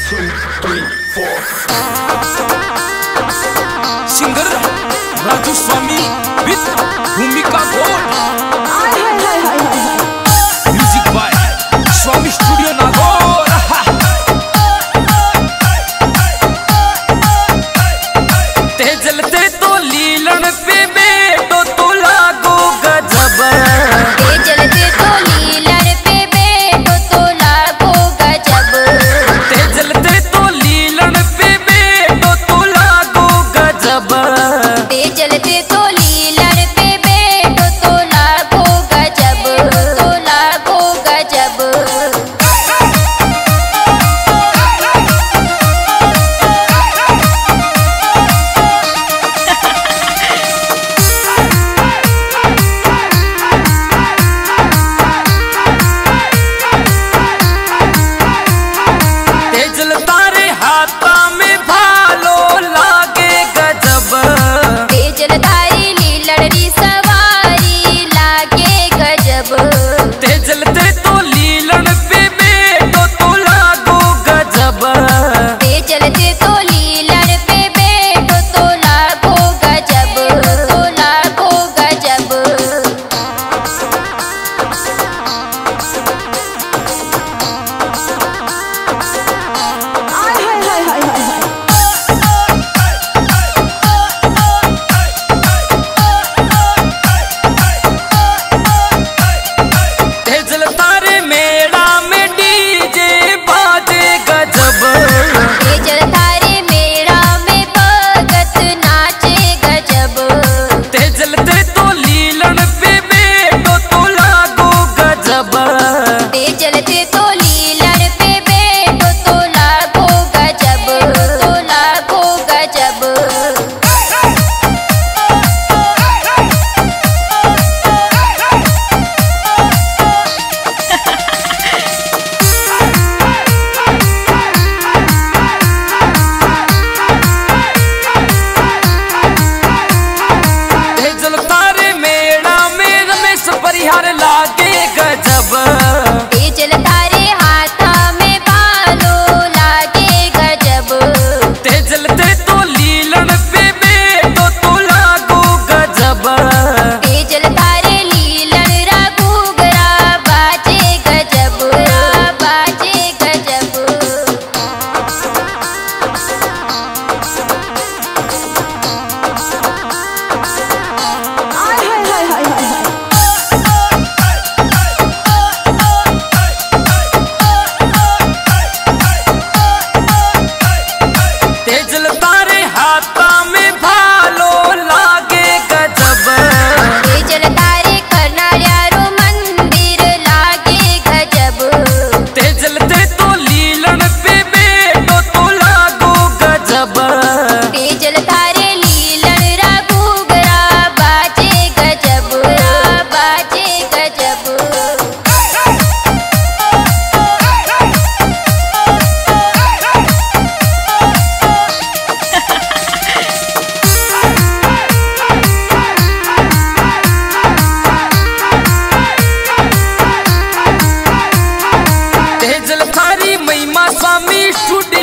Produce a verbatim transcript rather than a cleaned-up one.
two, three, four. Singer Raju Swami with Bhumika Gaud. Music by Swami studio Nagaur. ते जलते तो लीलन पे बेटो तो लागो गजब। ते जलते तो लीलन पे बेटो तो लागो गजब। ते जलते तो लीलन पे बेटो तो लागो गजब। ते जलते तो लीलन पे बेटो तो लागो गजब, तो लागो गजब। महिमा स्वामी स्टूडियो